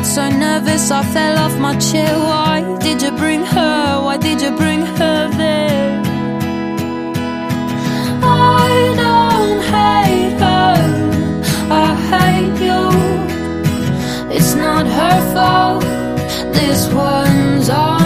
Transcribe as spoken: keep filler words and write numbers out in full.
got so nervous I fell off my chair. Why did you bring her? Why did you bring her there? I don't hate her, I hate you. It's not her fault, this one's on